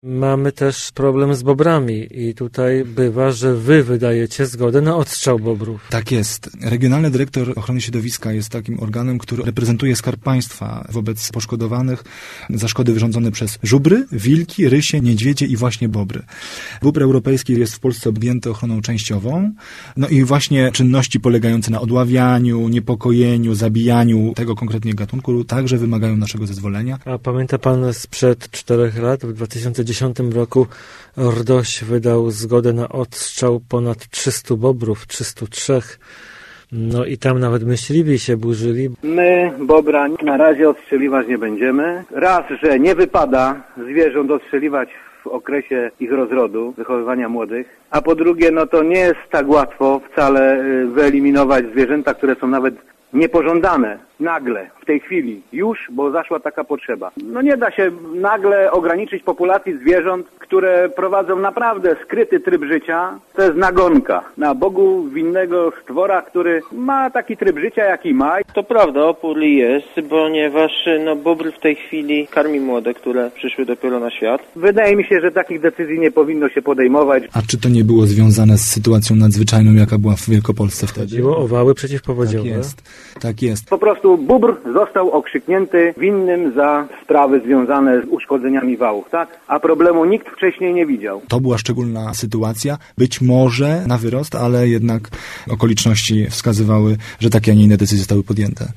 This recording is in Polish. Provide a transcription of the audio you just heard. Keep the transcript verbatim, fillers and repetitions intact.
Mamy też problem z bobrami i tutaj bywa, że wy wydajecie zgodę na odstrzał bobrów. Tak jest. Regionalny Dyrektor Ochrony Środowiska jest takim organem, który reprezentuje Skarb Państwa wobec poszkodowanych za szkody wyrządzone przez żubry, wilki, rysie, niedźwiedzie i właśnie bobry. Bóbr europejski jest w Polsce objęty ochroną częściową. No i właśnie czynności polegające na odławianiu, niepokojeniu, zabijaniu tego konkretnie gatunku także wymagają naszego zezwolenia. A pamięta pan sprzed czterech lat, w dwa tysiące dziesiątym roku RDOŚ wydał zgodę na odstrzał ponad trzystu bobrów, trzystu trzy. No i tam nawet myśliwi się burzyli. My bobra na razie odstrzeliwać nie będziemy. Raz, że nie wypada zwierząt odstrzeliwać w okresie ich rozrodu, wychowywania młodych, a po drugie, no to nie jest tak łatwo wcale wyeliminować zwierzęta, które są nawet niepożądane nagle, w tej chwili, już, bo zaszła taka potrzeba. No nie da się nagle ograniczyć populacji zwierząt, które prowadzą naprawdę skryty tryb życia. To jest nagonka na Bogu winnego stwora, który ma taki tryb życia, jaki ma. To prawda, opór jest, ponieważ no, bóbr w tej chwili karmi młode, które przyszły dopiero na świat. Wydaje mi się, że takich decyzji nie powinno się podejmować. A czy to nie było związane z sytuacją nadzwyczajną, jaka była w Wielkopolsce wtedy? Chodziło o wały przeciwpowodziowe. Tak jest, tak jest. Po prostu bóbr został okrzyknięty winnym za sprawy związane z uszkodzeniami wałów, tak? A problemu nikt wcześniej nie widział. To była szczególna sytuacja, być może na wyrost, ale jednak okoliczności wskazywały, że takie, a nie inne decyzje zostały podjęte.